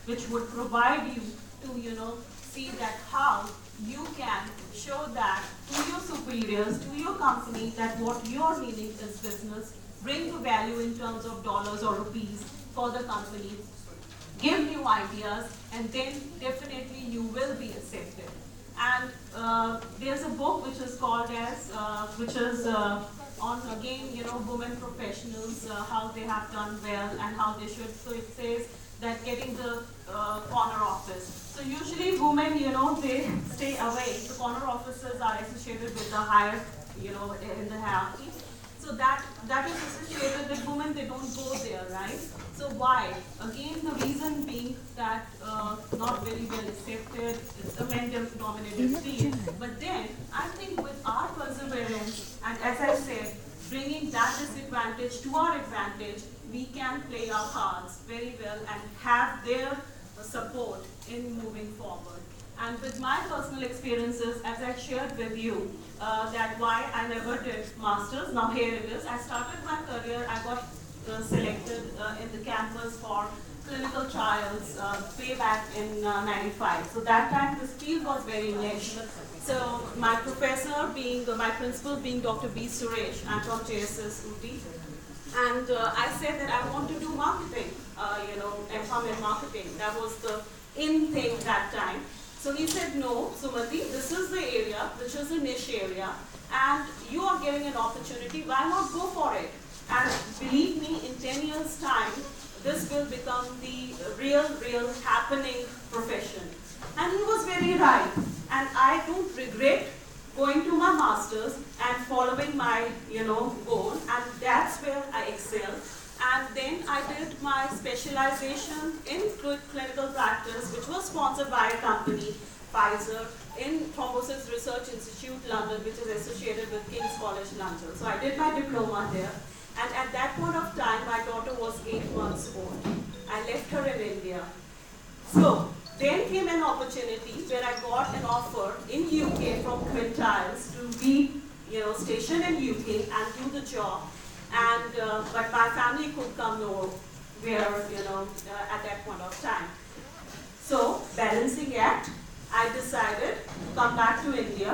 which would provide you to, see that how you can show that to your superiors, to your company, that what you're needing is business, bring the value in terms of dollars or rupees for the company, give new ideas, and then definitely you will be accepted. And there's a book which is called as, which is on again, women professionals, how they have done well and how they should. So it says that getting the corner office. So usually women, they stay away. The corner offices are associated with the higher, in the hierarchy. So that is associated with women, they don't go there, right? So why? Again, the reason being that not very well accepted, it's a men-dominated field. But then, I think with our perseverance, and as I said, bringing that disadvantage to our advantage, we can play our cards very well and have their support in moving forward. And with my personal experiences, as I shared with you, that why I never did masters. Now here it is. I started my career. I got selected in the campus for clinical trials way back in '95. So that time this field was very niche. So my professor being, my principal being Dr. B. Suresh, I'm from JSS Uti. And I said that I want to do marketing, M.Com in marketing. That was the in thing that time. So he said, no, Sumati, this is the area, which is a niche area, and you are getting an opportunity, why not go for it? And believe me, in 10 years' time, this will become the real happening profession. And he was very right. And I don't regret going to my masters and following my, goal, and that's where I excel. And then I did my specialization in clinical practice, which was sponsored by a company, Pfizer, in Thrombosis Research Institute, London, which is associated with King's College London. So I did my diploma there. And at that point of time, my daughter was 8 months old. I left her in India. So then came an opportunity where I got an offer in UK from Quintiles to be, stationed in UK and do the job. And but my family could come nowhere, at that point of time. So balancing act, I decided to come back to India,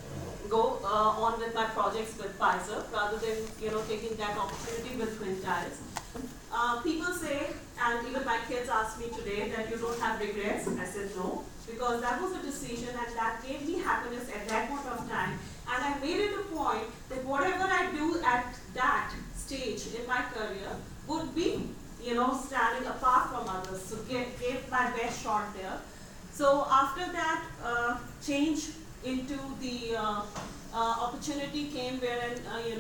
go on with my projects with Pfizer rather than taking that opportunity with Quintiles. People say, and even my kids ask me today, that you don't have regrets. I said no, because that was a decision and that gave me happiness at that point of time. And I made it a point that whatever I do at that stage in my career would be, standing apart from others. So gave my best shot there. So after that, change into the opportunity came wherein,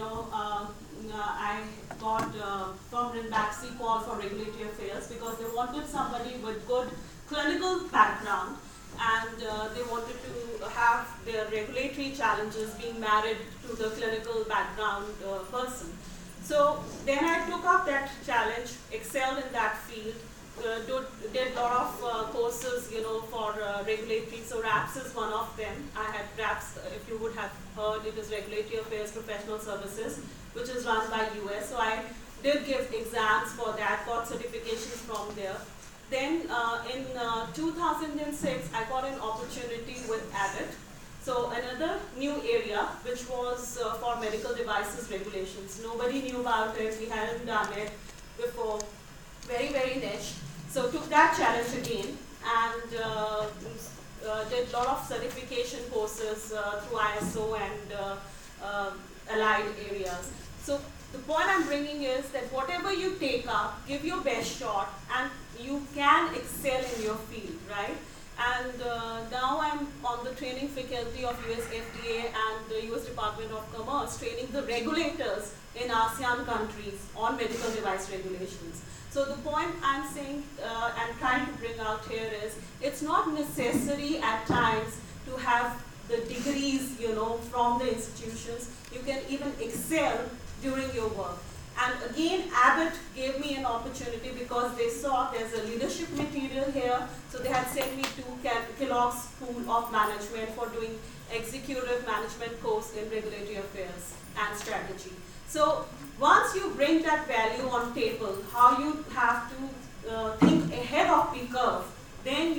I got from Ranbaxy call for regulatory affairs because they wanted somebody with good clinical background, and they wanted to have their regulatory challenges being married to the clinical background person. So then I took up that challenge, excelled in that field, did a lot of courses, for regulatory. So RAPS is one of them. I had RAPS, if you would have heard, it is Regulatory Affairs Professional Services, which is run by US. So I did give exams for that, got certifications from there. Then in 2006, I got an opportunity with Abbott. So another new area, which was for medical devices regulations. Nobody knew about it, we hadn't done it before, very niche. So took that challenge again and did a lot of certification courses through ISO and allied areas. So the point I'm bringing is that whatever you take up, give your best shot and you can excel in your field, right? And now I'm on the training faculty of US FDA and the US Department of Commerce, training the regulators in ASEAN countries on medical device regulations. So the point I'm saying and trying to bring out here is, it's not necessary at times to have the degrees, from the institutions. You can even excel during your work. And again, Abbott gave me an opportunity because they saw there's a leadership material here. So they had sent me to Kellogg's School of Management for doing executive management course in regulatory affairs and strategy. So once you bring that value on table, how you have to think ahead of the curve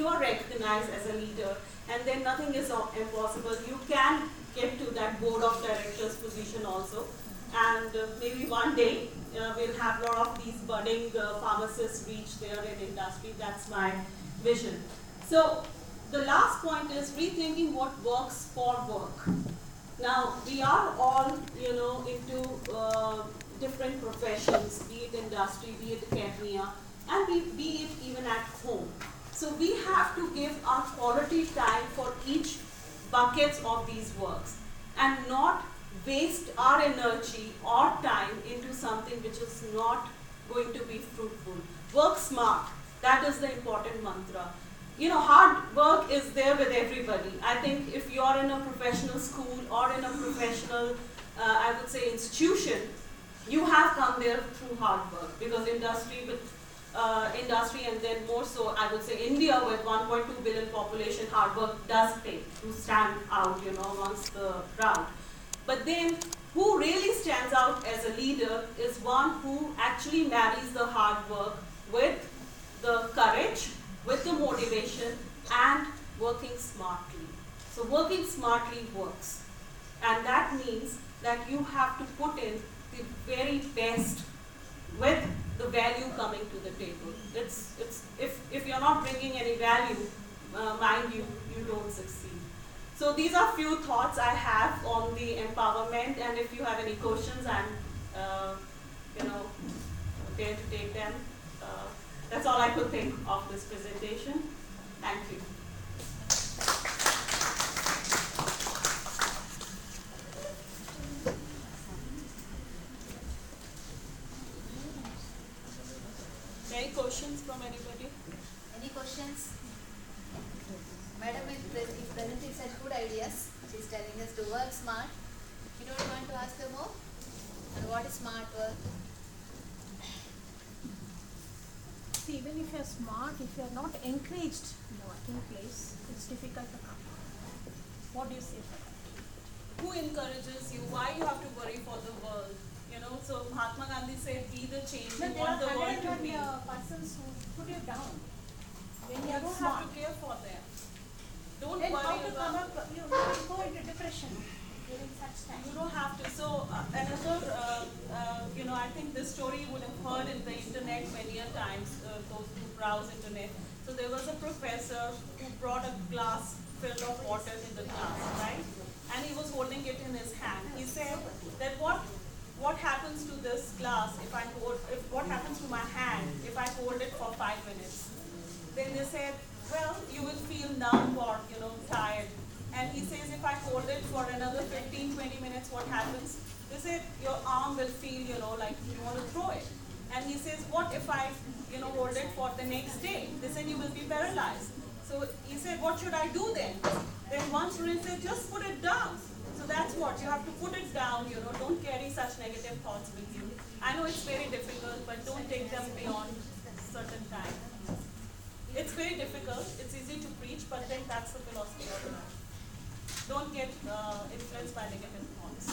are recognized as a leader, and then nothing is impossible. You can get to that board of directors position also, and maybe one day we'll have a lot of these budding pharmacists reach there in industry. That's my vision. So the last point is rethinking what works for work. Now, we are all, into different professions, be it industry, be it academia, and be it even at home. So we have to give our quality time for each buckets of these works and not waste our energy or time into something which is not going to be fruitful. Work smart. That is the important mantra. Hard work is there with everybody. I think if you're in a professional school or in a professional, I would say, institution, you have come there through hard work, because industry and then more so, I would say, India with 1.2 billion population, hard work does pay to stand out, amongst the crowd. But then, who really stands out as a leader is one who actually marries the hard work with the courage, with the motivation, and working smartly. So working smartly works. And that means that you have to put in the very best with the value coming to the table. If you're not bringing any value, mind you, you don't succeed. So these are few thoughts I have on the empowerment, and if you have any questions, I'm there to take them. That's all I could think of this presentation. Thank you. Any questions from anybody? Any questions? Madam is presenting such good ideas. She's telling us to work smart. You don't want to ask her more? And what is smart work? See, even if you're smart, if you're not encouraged in the working place, it's difficult to come. What do you say for that? Who encourages you? Why you have to worry for the world? So Mahatma Gandhi said, be the change you want the world to be. There are persons who put you down when you You are don't smart. have to care for them. Don't Then how worry to come about. up, you will go into depression during such time. You don't have to. So another, I think this story you would have heard in the internet many a times, those who browse internet. So there was a professor who brought a glass filled of water in the class, right? And he was holding it in his hand. He said that what happens to this glass what happens to my hand if I hold it for 5 minutes? Then they said, well, you will feel numb or, tired. And he says, if I hold it for another 15, 20 minutes, what happens? They said, your arm will feel, like you want to throw it. And he says, what if I, hold it for the next day? They said, you will be paralyzed. So he said, what should I do then? Then one student said, just put it down. So that's what, you have to put it down, don't carry such negative thoughts with you. I know it's very difficult, but don't take them beyond certain time. It's very difficult, it's easy to preach, but then that's the philosophy of life. Don't get influenced by negative thoughts.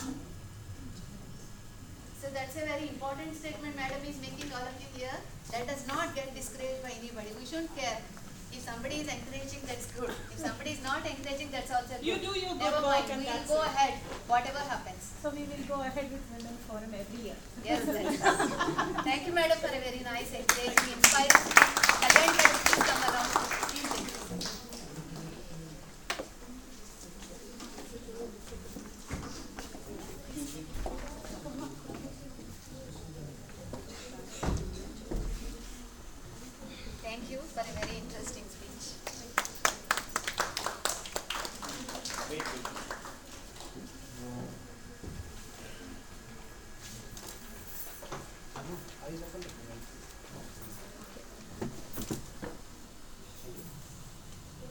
So that's a very important statement Madam is making all of you here. Let us not get discouraged by anybody. We shouldn't care. If somebody is encouraging, that's good. If somebody is not encouraging, that's also good. You do your good Never work mind. and We will that's go it. ahead, whatever happens. So we will go ahead with Women Forum every year. Yes, thank you, Madam, for a very nice, encouraging, inspiring speech. Again, madam, please come around. Please take this. Thank you for a very interesting speech.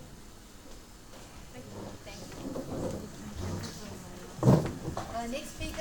Thank you. Next speaker.